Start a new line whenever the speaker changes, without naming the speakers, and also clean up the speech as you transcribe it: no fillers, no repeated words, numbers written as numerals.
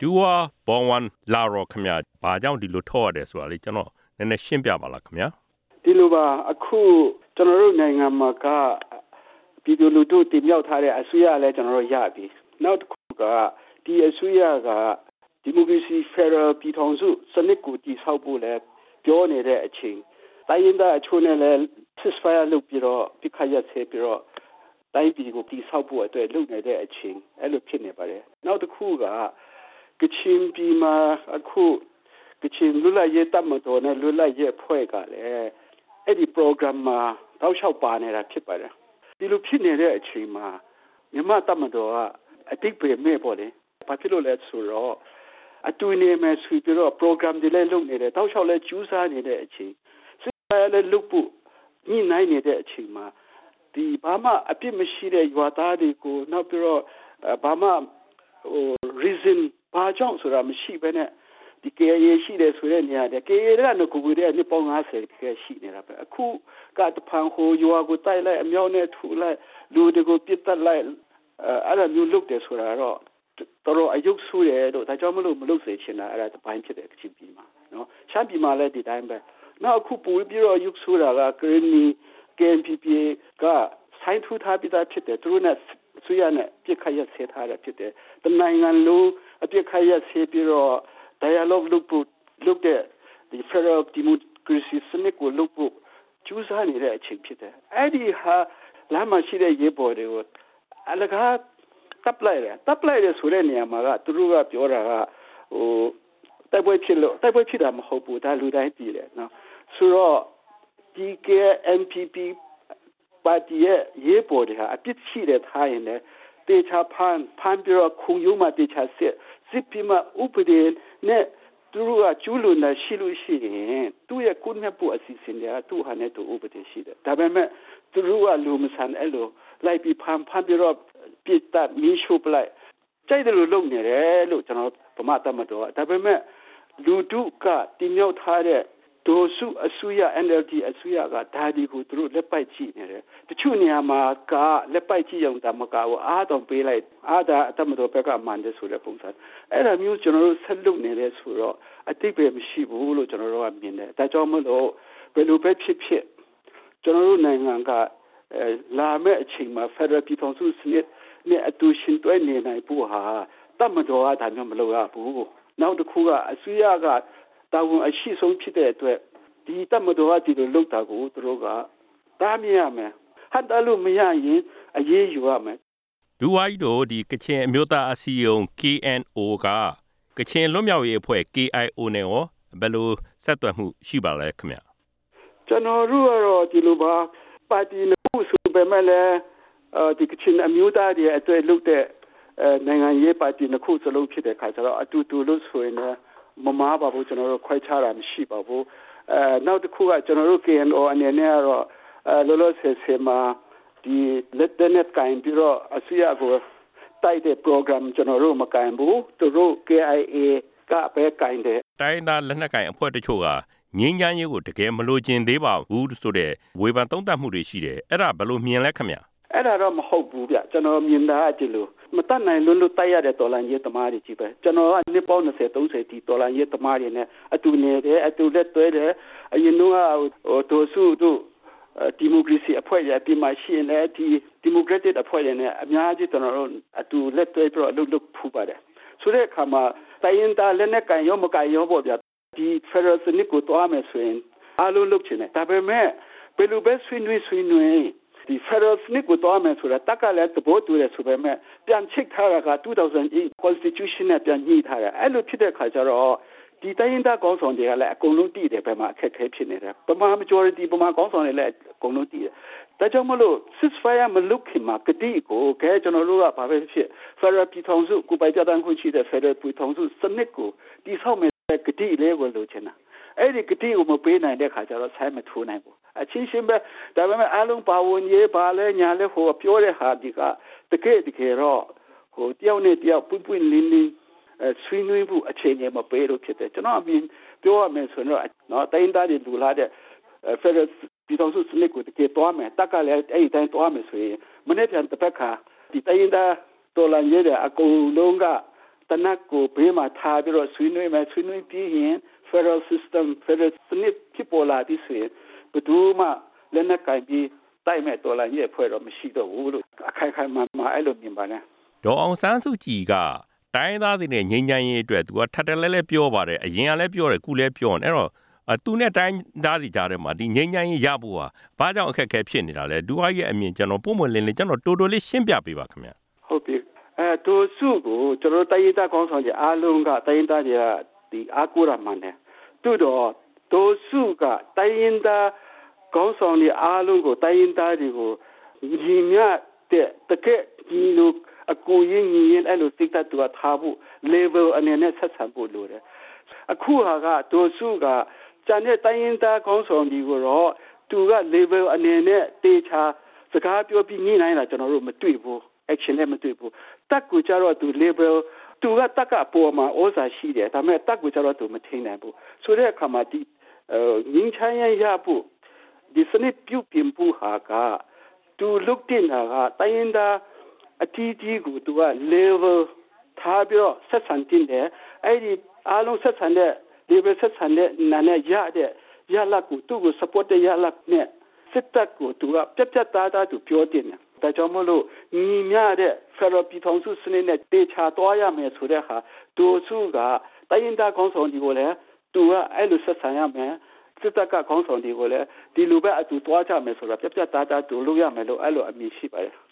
ဒူဝါဘောင်ဝန်လာရောခမဘာကြောင့်ဒီလိုထောက်ရတယ်ဆိုတာလေကျွန်တော်နည်းနည်းရှင်းပြပါလားခင်ဗျာ
ဒီလိုပါအခုကျွန်တော်တို့နိုင်ငံမှာကပြည်သူလူထုတင်မြှောက်ထားတဲ့အစိုးရလည်းကျွန်တော်တို့ရပြီနောက်တစ်ခုကဒီအစိုးရကဒီမိုကရေစီဖက်ဒရယ်ပြည်ထောင်စုစနစ်ကိုတည်ဆောက်ဖို့လည်းပြောနေတဲ့အချိန်တိုင်းရင်းသားအချို့နဲ့လည်း ceasefire လုပ်ပြီးတော့ပြစ်ခတ်ရပ်စဲပြီးတော့တိုင်းပြည်ကိုတည်ဆောက်ဖို့အတွက်လုပ်နေတဲ့အချိန်အဲ့လိုဖြစ်နေပါတယ်နောက်တစ်ခုကကချင်ပြည်မှာအခုကချင်လူလာရေးတမတော်နဲ့လူလာရေးဖွဲ့ကလည်းအဲ့ဒီ program မှာတောက်လျှောက်ပါနေတာဖြစ်ပါတယ်ဒီလိုဖြစ်နေတဲ့အချိန်မှာမြန်မာတမတော်ကအတိတ်ပဲမဲ့ပေါ့လေဘာဖြစ်လို့လဲဆိုတော့အတူနေမယ်ဆိုပြီးတော့ program တွေလည်းလုပ်နေတယ်တောက်လျှောက်လည်းကျူးစားနေတဲ့အချိန်စစ်တပ်လည်းလုပ်ဖို့ညှိနှိုင်းနေတဲ့အချိန်မှာဒီဘာမှအပြစ်မရှိတဲ့ရွာသားတွေကိုနောက်ပြီးတော့ဘာမှreason ဘာကြောင့်ဆိုတာမရှိဘဲနဲ့ဒီ KAA ရှိတယ်ဆိုတဲ့နေရာတဲ့ KAA ကလည်းကိုယ်ကိုယ်တည်းနှစ်ပေါင်း50ခက်ရှိနေတာပဲအခုကတဖန်ဟိုရွာကိုတိုက်လိုက်အမြောက်နဲ့ထူလိုက်လူတွေကိုပစ်တက်လိုက်အဲ့ဒါမျိုးလုပ်တယ်ဆိုတာတော့တော်တော်အယုတ်ဆိုးတယ်လို့ဒါကြောင့်မလုပ်စေချင်တာအဲ့ဒါတစ်ပိုင်းဖြစ်တယ်ကချင်ပြည်မှာနော်ရှမ်းပြည်မှာလည်းဒီတိုင်းပဲနောက်အခုပူပြီးတော့အယုတ်ဆိုးတာက KNPP ကဆိုင်းထူထားပြီးသားဖြစ်တယ်သူတို့နဲ့ဆွေးရနဲ့ပြစ်ခတ်ရက်ဆဲထားတာဖြစ်တယ်တနိုင်ငံလုံးအပြစ်ခတ်ရက်ဆဲပြီးတော့ dialogue လုပ်တဲ့ဒီ federal democracy စနစ်ကိုလုပ်ဖို့ကျူးစာနေတဲ့အချိန်ဖြစ်တယ်အဲ့ဒီဟာလမ်းမှာရှိတဲ့ရေပေါ်တွေကိုအလကားတပ်လိုက်တယ်ဆိုတဲ့နေရာမှာကသူတို့ကပြောတာကဟိုတိုက်ပွဲဖြစ်တာမဟုတ်ဘူးဒါလူတိုင်းသိတယ်နော်ဆိုတော့ဒီ KNPP ပါတီရဲ့ရေပေါ်တွေဟာအပြစ်ရှိတဲ့ထားရင်လည်းတေချာဖန်ပြီးတော့ခုံရုံးမှာတေချာစစ်ပြီးမှဥပဒေနဲ့သူတို့ကကျူးလွန်တာရှိလို့ရှိရင်သူ့ရဲ့ကုနှက်ဖို့အစီအစဉ်တွေကသူ့ဟာနဲ့သူဥပဒေရှိတယ်ဒါပေမဲ့သူတို့ကလူမဆန်အဲ့လိုလိုက်ပြီးဖန်ပြီးတော့ပြစ်တတ်မီးရှို့ပလိုက်ကြိုက်တယ်လို့လုပ်နေတယ်လို့ကျွန်တော်ဗမာတမတော်ဒါပေမဲ့လူတို့ကတင်မြောက်ထားတဲ့ဒိုစုအစိုးရ NLD အစိုးရကဒါဒီကိုသူတို့လက်ပိုက်ကြည့်နေတယ်တချို့နေရာမှာကလက်ပိုက်ကြည့်အောင်တမကဘူးအားတော့ပေးလိုက်အားဒါအတမတော်ဘက်ကမှန်တယ်ဆိုတဲ့ပုံစံအဲ့ဒါမျိုးကျွန်တော်တို့ဆက်လုပ်နေတယ်ဆိုတော့အတိတ်ပဲမရှိဘူးလို့ကျွန်တော်တို့ကမြင်တယ်ဒါကြောင့်မလို့ဘယ်လိုပဲဖြစ်ဖြစ်ကျွန်တော်တို့နိုင်ငံကလာမယ့်အချိန်မှာ Federal ပြည်ထောင်စုစနစ်နဲ့အတူရှင်တွဲနေနိုင်ဖို့ဟာတမတော်ကဒါမျိုးမလုပ်ရဘူးနောက်တစ်ခုကအစိုးရကတာဝန်အရှိဆုံးဖြစ်တဲ့အတွက်ဒီတမတော်ကဒီလိုလုပ်တာကိုသူတို့ကတားမြင်ရမယ်ဟတ်တယ်လို့မရရင်အရေးယူရမယ်
ဒူဝိုင်းတို့ဒီကချင်အမျိုးသားအစည်းအရုံး KNO ကကချင်လွတ်မြောက်ရေးအဖွဲ့ KIO နဲ့ရောဘယ်လိုဆက်သွယ်မှုရှိပါလဲခင်ဗျ
ကျွန်တော်တို့ကတော့ဒီလိုပါပါတီမျိုးဆိုပေမဲ့လည်းဒီကချင်အမျိုးသားတွေအတွက်လုပ်တဲ့နိုင်ငံရေးပါတီနှစ်ခုစလုံးဖြစ်တဲ့ခါကျတော့အတူတူလို့ဆိုရင်မမားပါဘူးကျွန်တော်တို့ခွဲခြားတာမရှိပါဘူးနောက်တစ်ခုကကျွန်တော်တို့ KNO အနေနဲ့ကတော့လောလောဆယ်မှာဒီလက်တဲ့နဲ့ကိုင်ပြီးတော့အစိုးရကိုတိုက်တဲ့ program ကျွန်တော်တို့မကိုင်ဘူးသူတို့ KIA ကပဲကိုင်တယ်
တိုင်းသားလက်နက်ကိုင်အဖွဲ့တချို့ကငြိမ်းချမ်းရေးကိုတကယ်မလိုချင်သေးပါဘူးဆိုတဲ့ဝေဖန်သုံးသပ်မှုတွေရှိတယ်အဲ့ဒါဘယ်လိုမြင်လဲခင်ဗျ
အဲ့ဒါတော့မဟုတ်ဘူးဗျကျွန်တော်မြင်တာအကြည့်လို့မတတ်နိုင်လို့တိုက်ရတဲ့တော်လန်ရေးသမားတွေကြီးပဲကျွန်တော်ကနှစ်ပေါင်း20 30ဒီတော်လန်ရေးသမားတွေနဲ့အတူနေတယ်အတူလက်တွဲတယ်အရင်တော့ဒိုစုတို့ဒီမိုကရေစီအဖွဲ့ရပြီးမှရှိနေဒီမိုကရက်တစ်အဖွဲ့တွေနဲ့အများကြီးကျွန်တော်တို့အတူလက်တွဲပြီးတော့အလုပ်ဖူးပါတယ်ဆိုတဲ့အခါမှာတိုင်းရင်းသားလက်နက်ကန်ရောမကန်ရောပေါ့ဗျဒီ Federal စနစ်ကိုတွားမယ်ဆိုရင်အားလုံးလုပ်ချင်တယ်ဒါပေမဲ့ဘယ်လိုပဲဆွေးနွေးဒီ Federal စနစ်ကိုတွားမယ်ဆိုတာတက်ကလည်းသဘောတူတယ်ဆိုပေမဲ့ပြန်ချိတ်ထားတာက2008 Constitution နဲ့ပြန်ညှိထားတယ်အဲ့လိုဖြစ်တဲ့အခါကျတော့ဒီတိုင်းရင်းသားကောင်းဆောင်တွေကလည်းအကုန်လုံးတည်တယ်ဘယ်မှာအခက်အခဲဖြစ်နေတယ်ပမာ majority ပမာကောင်းဆောင်တွေလည်းအကုန်လုံးတည်တယ်ဒါကြောင့်မလို့ ceasefire မလုပ်ခင်မှာကတိကိုကျွန်တော်တို့ကဘာပဲဖြစ် Federal ပြည်ထောင်စုကိုပိုင်ပြဋ္ဌာန်းခွင့်ရှိတဲ့ Federal ပြည်ထောင်စုစနစ်ကိုတည်ဆောက်မယ်ကတိလေးကိုလိုချင်တာအဲ့ဒီကတိကိုမပေးနိုင်တဲ့ခါကျတော့ဆိုင်မထိုးနိုင်ဘူးအချင်းချင်းပဲဒါပေမဲ့အားလုံးပါဝင်ရေးပါလဲညာလဲဟိုပြောတဲ့ဟာဒီကတကယ်တော့ဟိုတယောက်နဲ့တယောက်ပွင့်လင်းဆွေးနွေးဖို့အခြေအနေမပေးလို့ဖြစ်တယ်ကျွန်တော်အမြင်ပြောရမယ်ဆိုတော့နော်တိုင်းသားတွေလူလာတဲ့ Federal ပြည်ထောင်စုစနစ်ကိုတကယ်တွားမယ်တက်ကလည်းအဲ့ဒီတိုင်းတွားမယ်ဆိုရင်မနေ့ပြန်တစ်ပတ်ခါဒီတိုင်းသားတော်လန်ရေးတဲ့အကုန်လုံးကတနက်ကိုဘေးမှာထားပြီးတော့ဆွေးနွေးပြီးရင် federal system federal စနစ်ဖြစ်ပေါ်လာပြီးဆိုရင်ဘယ်သူမှလက်နက်ကင်ပြီးတိုက်မဲ့တော်လှန်ရေးအဖွဲ့တော့မရှိတော့ဘူးလို့အခိုင်အမာအဲ့လိုမြင်ပါတယ်
ဒေါ်အောင်ဆန်းစုကြည်ကတိုင်းသားတွေနဲ့ငြိမ်းချမ်းရေးအတွက်သူကထပ်တလဲပြောပါတယ်အရင်ကလည်းပြောတယ်ခုလည်းပြောတယ်အဲ့တော့သူနဲ့တိုင်းသားတွေကြားထဲမှာဒီငြိမ်းချမ်းရေးရဖို့ဟာဘာကြောင့်အခက်အခဲဖြစ်နေတာလဲဒူဝါရဲ့အမြင်ကျွန်တော်ပုံမှန်လင်းကျွန်တော်တိုးလေးရှင်းပြပေးပါခင်ဗျာ
ဟုတ်ပြီတိုးစုကိုကျွန်တော်တိုင်းသားကောင်းဆောင်ကြီးအားလုံးကတိုင်းသားတွေကဒီအားကိုးရမှန်းတယ်တူတော့တိုးစုကတိုင်းသားကောင်းဆောင်ကြီးအားလုံးကိုတိုင်းသားတွေကိုညီမျှတဲ့တကယ်ဒီလိုအကူရင်ညီရင်အဲ့လိုစိတ်ဓာတ်တူထားဖို့ level အနေနဲ့ဆက်ဆံဖို့လိုတယ်အခုဟာကတိုးစုကကျန်တဲ့တိုင်းရင်းသားကောင်းဆောင်ကြီးကိုတော့သူက level အနေနဲ့တေချာစကားပြောပြီးညှိနှိုင်းတာကျွန်တော်တို့မတွေ့ဘူး action နဲ့မတွေ့ဘူးတက်ကိုကြတော့သူ level သူကတက်ကအပေါ်မှာဩဇာရှိတယ်ဒါပေမဲ့တက်ကိုကြတော့သူမထိနိုင်ဘူးဆိုတဲ့အခါမှာဒီငင်းချမ်းရဖို့ဒီစနစ်ပြုပြင်ဖို့ဟာကသူလုတ်တင်တာကတိုင်းရင်းသားအတီးတီးကိုသူက level ထားပြီးတော့ဆက်ဆံတင်တယ်အဲ့ဒီအားလုံးဆက်ဆံတဲ့ level ဆက်ဆံတဲ့နာနဲ့ရလက်ကိုသူ့ကို support တဲ့ရလက်နဲ့စစ်တပ်ကိုသူကပြတ်သားသူပြောတင်တယ်ဒါကြောင့်မလို့ညီမျှတဲ့ federal ပြည်ထောင်စုစနစ်နဲ့တေချာသွားရမယ်ဆိုတဲ့ဟာသူစုကတိုင်းရင်းသားကောင်းဆောင်တွေကိုလည်းသူကအဲ့လိုဆက်ဆံရမယ်စစ်တပ်ကကောင်းဆောင်တွေကိုလည်းဒီလိုပဲအတူသွားကြမယ်ဆိုတော့ပြတ်သားသူလုပ်ရမယ်လို့အဲ့လိုအမြင်ရှိပါတယ်